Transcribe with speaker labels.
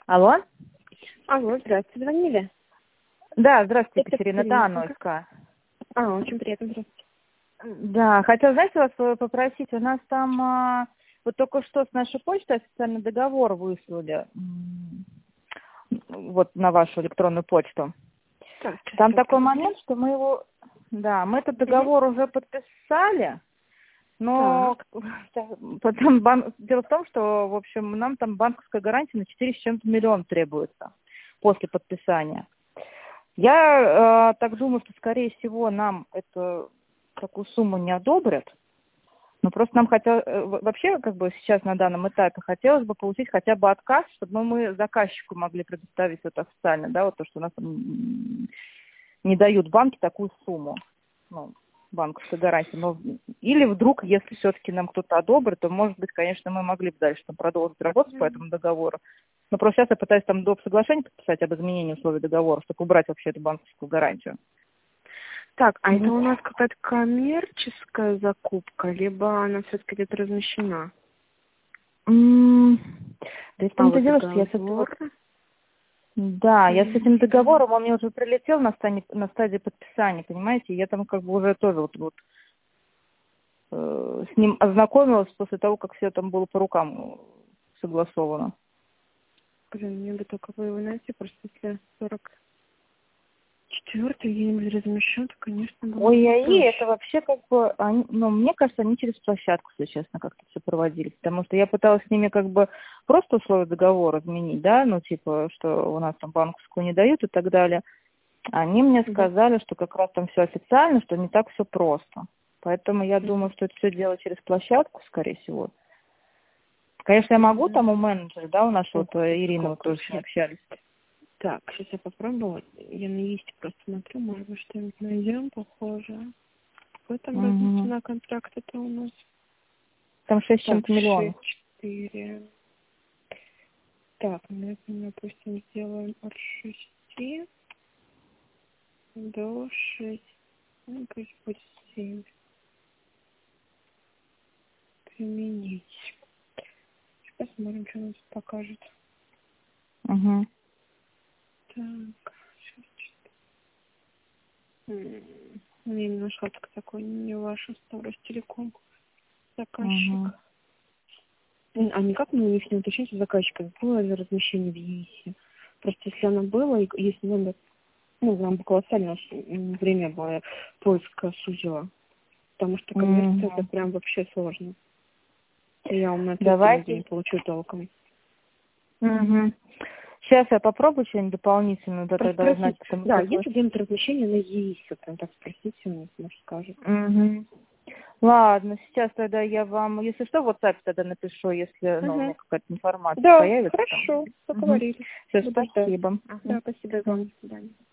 Speaker 1: Алло?
Speaker 2: Алло, здравствуйте, звонили?
Speaker 1: Да, здравствуйте,
Speaker 2: Это
Speaker 1: Екатерина, это Анна ОСК.
Speaker 2: Очень приятно, здравствуйте.
Speaker 1: Да, хотела, знаете, вас попросить, у нас там вот только что с нашей почты официальный договор выслали, вот на вашу электронную почту.
Speaker 2: Так,
Speaker 1: Там такой момент, что мы его, да, мы этот договор уже подписали, но потом дело в том, что, в общем, нам там банковская гарантия на 4 с чем-то миллиона требуется после подписания. Я так думаю, что, скорее всего, нам эту такую сумму не одобрят. Но просто нам вообще, как бы сейчас на данном этапе хотелось бы получить хотя бы отказ, чтобы мы заказчику могли предоставить это официально, да, вот то, что у нас там не дают банки такую сумму, ну, банковской гарантии. Но или вдруг, если все-таки нам кто-то одобрит, то, может быть, конечно, мы могли бы дальше там продолжить работать по этому договору. Но просто сейчас я пытаюсь там доп. Соглашение подписать об изменении условий договора, чтобы убрать вообще эту банковскую гарантию.
Speaker 2: Так, а это у нас какая-то коммерческая закупка, либо она все-таки где-то размещена?
Speaker 1: Да в том-то дело, что я с этим... Да, я с этим договором, он мне уже прилетел на стадии подписания, понимаете, я там как бы уже тоже вот с ним ознакомилась после того, как все там было по рукам согласовано.
Speaker 2: Блин, мне бы только вы его найти, просто если 44-й где-нибудь размещен, то, конечно, было бы
Speaker 1: Ой,
Speaker 2: проще.
Speaker 1: это вообще как бы, мне кажется, они через площадку, если честно, как-то все проводили, потому что я пыталась с ними как бы просто условия договора изменить, да, ну, типа, что у нас там банковскую не дают и так далее. Они мне сказали, что как раз там все официально, что не так все просто. Поэтому я думаю, что это все делать через площадку, скорее всего. Конечно, я могу там у менеджера, да, у нашего Ирины, мы тоже с ней общались.
Speaker 2: Так, сейчас я попробую. Я на есть просто смотрю, может быть, что-нибудь найдем похожее. Какой там разница на контракт-то у нас?
Speaker 1: Там 6 с чем-то миллионов.
Speaker 2: 4. Так, мы, допустим, сделаем от 6 до 6. Ну, пусть будет 7. Применить. Посмотрим, что нас покажет.
Speaker 1: Угу.
Speaker 2: Так, сейчас я не нашла такой, не ваша Старостелеком заказчик.
Speaker 1: Угу.
Speaker 2: А никак мы не сможем уточнить у заказчика, было ли размещение в ЕИСе. Просто если оно было, и если номер, нам бы колоссально время было, поиска сузила. Потому что коммерция это прям вообще сложно. И я вам на ответ не получу толком.
Speaker 1: Сейчас я попробую что-нибудь дополнительное тогда узнать.
Speaker 2: Да, если где-нибудь размещение на ЕИСе, прям так спросите, он может скажет.
Speaker 1: Ладно, сейчас тогда я вам, если что, в WhatsApp тогда напишу, если у меня какая-то информация появится.
Speaker 2: Да, хорошо, поговорили.
Speaker 1: Все, спасибо.
Speaker 2: Да, спасибо вам. До свидания.